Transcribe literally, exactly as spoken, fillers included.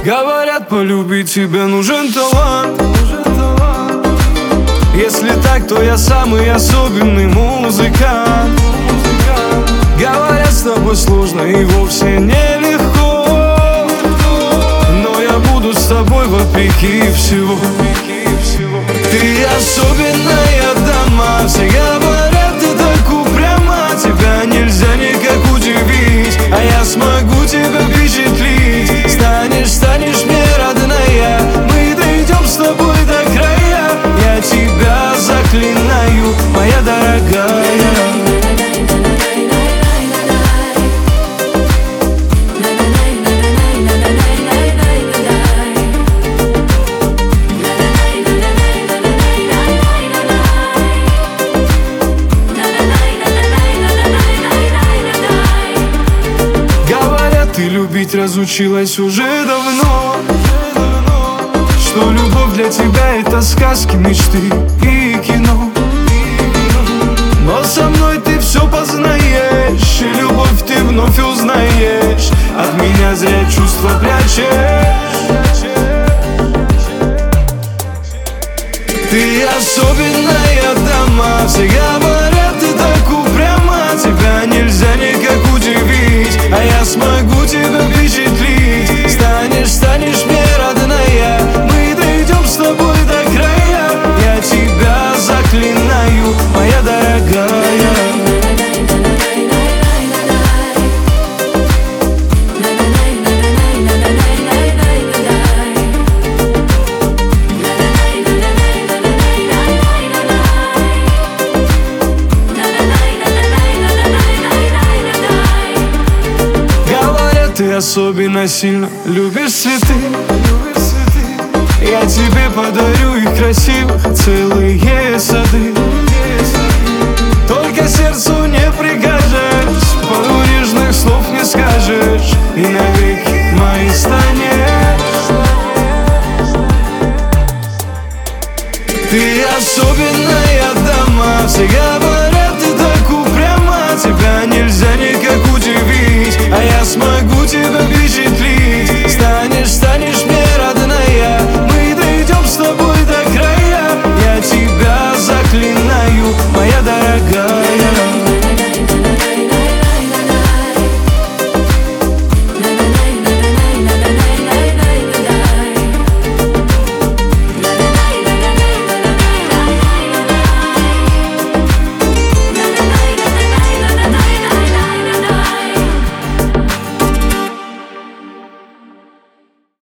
Говорят, полюбить тебя нужен талант. Если так, то я самый особенный музыкант. Говорят, с тобой сложно и вовсе нелегко, но я буду с тобой вопреки всего. Ты особенная дама, все говорят, ты так упряма. Тебя нельзя никак удивить, а я смогу тебя впечатлить. Станешь, станешь мне родная, мы дойдем с тобой до края. Я тебя заклинаю, моя дорогая. Ты любить разучилась уже давно, что любовь для тебя это сказки, мечты и кино. Но со мной ты все познаешь, и любовь ты вновь узнаешь. От меня зря чувства прячешь. Ты особенная дама, все говорят, ты так упряма. Тебя нельзя никак удивить, а я смогу тебя впечатлить. Станешь, станешь мне родная, мы дойдем с тобой до края. Я тебя заклинаю, моя дорогая. Ты особенно сильно любишь цветы. Я тебе подарю их красивых целые сады. Только сердцу не прикажешь, порой нежных слов не скажешь, и навеки моей станешь. Ты особенная дама, все говорят,